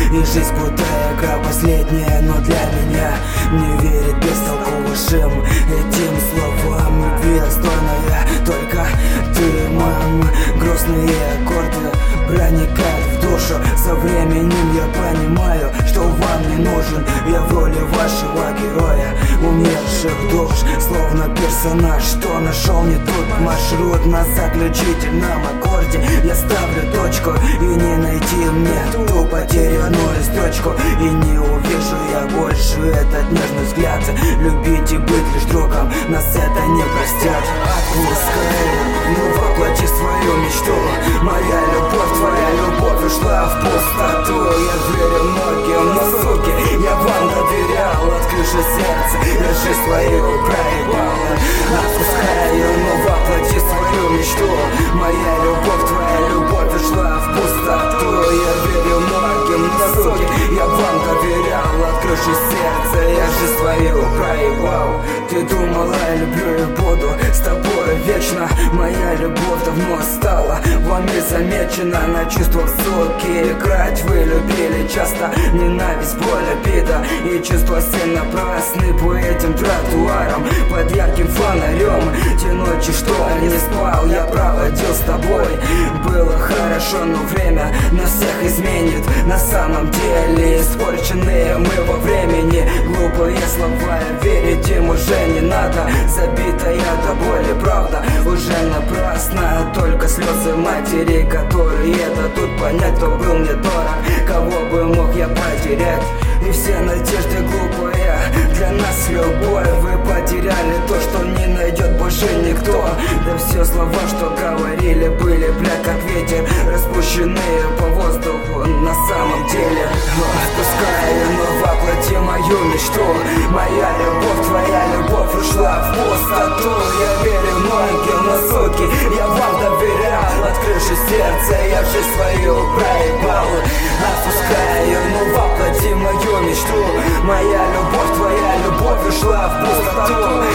И жизнь крутая игра, последняя, но для меня не верит бестолковым этим словам. Любви достойная только ты, мама. Грустные аккорды проникают в душу. Со временем я понимаю, что вам не нужен. Я в роли вашего героя, умерших душ, словно персонаж, что нашел не тот маршрут. На заключительном аккорде я ставлю точку, и не найти мне ту потерянную строчку. И не увижу я больше этот нежный взгляд. Любить и быть лишь другом, нас это не простят. Отпускай, ну воплоти свою мечту. Моя любовь, твоя любовь ушла в пустоту. Я верю многим, но суки, я вам доверял. От крыши сердца я жизнь свою проебал. Отпускаю, но воплоти свою мечту. Моя любовь, твоя любовь ушла в пустоту. Я верю многим, но суки, я вам доверял. От крыши сердца я жизнь свою проебал. Ты думала, я люблю и буду с тобой вечно. Моя любовь давно стала вами замечена. На чувствах, суки, играть вы любили часто. Ненависть, боль, обида и чувства все напрасны. По этим тротуарам под ярким фонарем те ночи, что не спал, я проводил с тобой. Было хорошо, но время нас всех изменит. На самом деле испорченные мы во времени. Глупые слова, верить им уже не надо. Забитая до боли правда уже напрасно. Только слезы матери, которые дадут понять, кто был мне дорог, кого бы мог я потерять. И все надежды глупые, для нас любовь. Вы потеряли то, что не найдет больше никто. Да все слова, что говорили, были, бля, как ветер, распущенные по воздуху на самом деле. Отпускаю, но воплоти мою мечту. Моя любовь, твоя любовь ушла в пустоту. Я верю многим, но суки, я вам доверял. От крыши сердца я жизнь свою проебал. Отпускаю, но воплоти мою мечту. Моя любовь, твоя любовь ушла в пустоту.